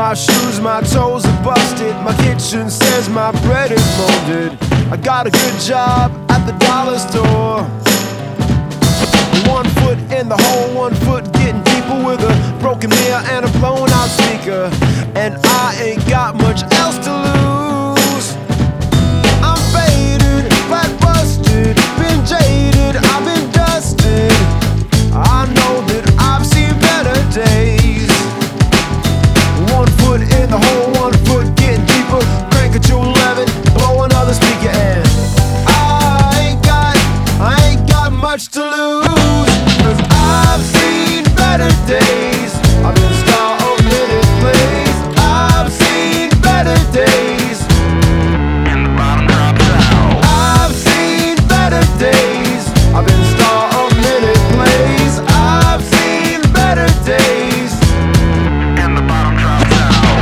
my shoes, my toes are busted. My kitchen says my bread is molded. I got a good job at the dollar store. 1 foot in the hole, 1 foot getting deeper, with a broken mirror and a blown out speaker. And I ain't got much else to lose. I'm faded, flat busted, been jaded, I've been dusted. I know that I've seen better days. 1 foot in the hole, 1 foot getting deeper, crank it to 11, blow another speaker, and I ain't got much to lose. 'Cause I've seen better days. I've been star of many plays. I've seen better days. And the bottom drops out. I've seen better days. I've been star of many plays. I've seen better days. And the bottom drops out.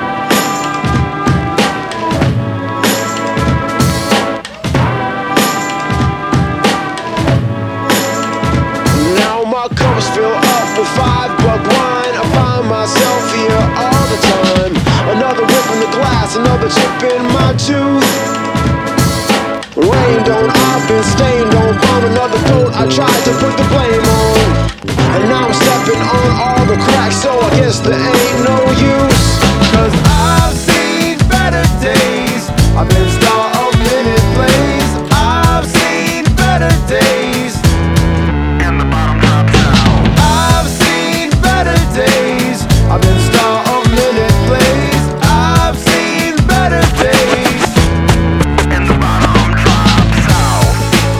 Now my cup's filled up with $5 wine. I find myself here all the time. Another rip in the glass, another chip in my tooth. Rained on, I've been stained on, found another coat I tried to put the blame on. And now I'm stepping on all the cracks, so I guess there ain't no use. 'Cause I've seen better days. I've been star of many plays. I've seen better days. And the bottom drops out. I've seen better days. I've been star of many plays. I've seen better days. And the bottom drops out.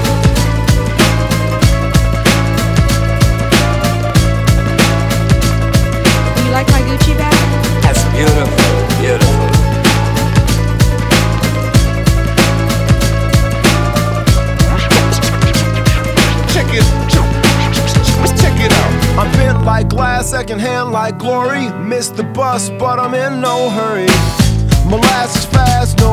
Do you like my Gucci bag? That's beautiful, beautiful. Check it out. I'm bent like glass, secondhand like glory. Missed the bus, but I'm in no hurry. Molasses fast, no